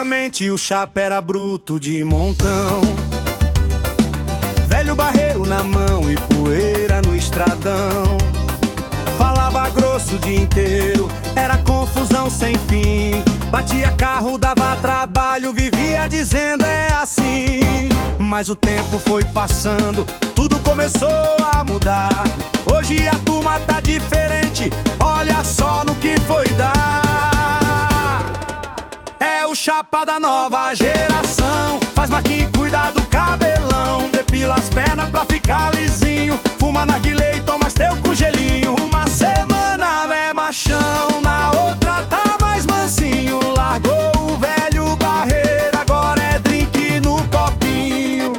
Antigamente o chapa era bruto de montão, velho barreiro na mão e poeira no estradão. Falava grosso o dia inteiro, era confusão sem fim. Batia carro, dava trabalho, vivia dizendo é assim. Mas o tempo foi passando, tudo começou a mudar. Hoje a turma tá diferente, olha só no que foi dar. É o chapa da nova geração, faz marquinha e cuida do cabelão. Depila as pernas pra ficar lisinho, fuma narguilé e toma teu com gelinho. Uma semana é machão, na outra tá mais mansinho. Largou o velho barreiro, agora é drink no copinho.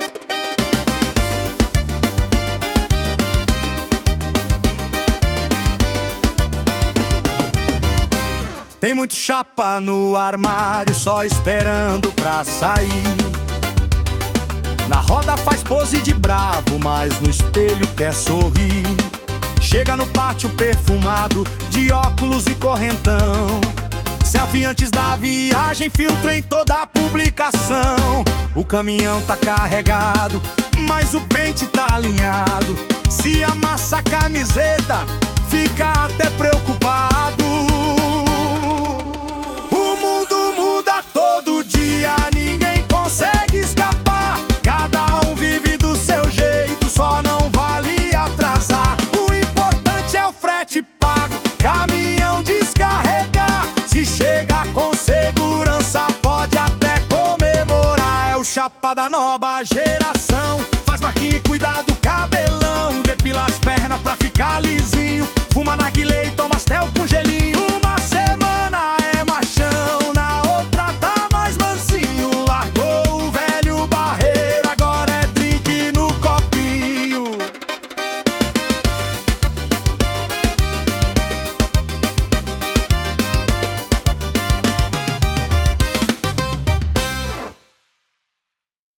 Tem muito chapa no armário, só esperando pra sair. Na roda faz pose de bravo, mas no espelho quer sorrir. Chega no pátio perfumado, de óculos e correntão. Selfie antes da viagem, filtro em toda a publicação. O caminhão tá carregado, mas o pente tá alinhado. Se amassa a camiseta, fica até preocupado. O mundo muda todo dia, ninguém consegue escapar. Cada um vive do seu jeito, só não vale atrasar. O importante é o frete pago, caminhão descarregar. Se chega com segurança, pode até comemorar. É o chapa da nova geração.